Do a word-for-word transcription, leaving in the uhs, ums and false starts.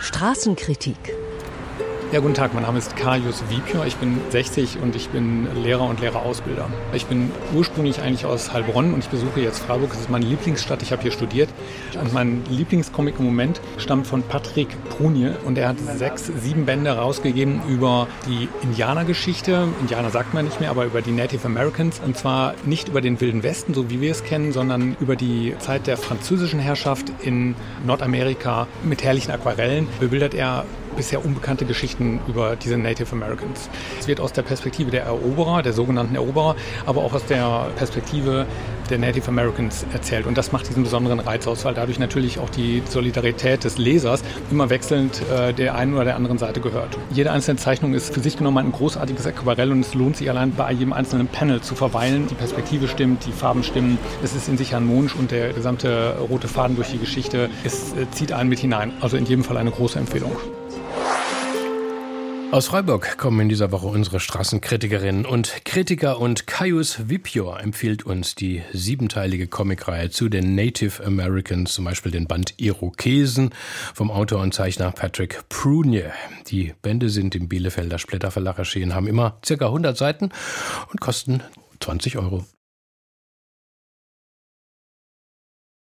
Straßenkritik. Ja, guten Tag, mein Name ist Kaius Vipjor, ich bin sechzig und ich bin Lehrer und Lehrerausbilder. Ich bin ursprünglich eigentlich aus Heilbronn und ich besuche jetzt Freiburg, das ist meine Lieblingsstadt, ich habe hier studiert. Und mein Lieblingscomic im Moment stammt von Patrick Prunier und er hat sechs, sieben Bände rausgegeben über die Indianergeschichte. Indianer sagt man nicht mehr, aber über die Native Americans. Und zwar nicht über den Wilden Westen, so wie wir es kennen, sondern über die Zeit der französischen Herrschaft in Nordamerika. Mit herrlichen Aquarellen bebildert er bisher unbekannte Geschichten über diese Native Americans. Es wird aus der Perspektive der Eroberer, der sogenannten Eroberer, aber auch aus der Perspektive der Native Americans erzählt. Und das macht diesen besonderen Reiz aus, weil dadurch natürlich auch die Solidarität des Lesers immer wechselnd äh, der einen oder der anderen Seite gehört. Jede einzelne Zeichnung ist für sich genommen ein großartiges Aquarell und es lohnt sich allein bei jedem einzelnen Panel zu verweilen. Die Perspektive stimmt, die Farben stimmen, es ist in sich harmonisch und der gesamte rote Faden durch die Geschichte, es äh, zieht einen mit hinein. Also in jedem Fall eine große Empfehlung. Aus Freiburg kommen in dieser Woche unsere Straßenkritikerinnen und Kritiker und Kaius Vipjor empfiehlt uns die siebenteilige Comicreihe zu den Native Americans, zum Beispiel den Band Irokesen vom Autor und Zeichner Patrick Prunier. Die Bände sind im Bielefelder Splitter Verlag erschienen, haben immer ca. hundert Seiten und kosten zwanzig Euro.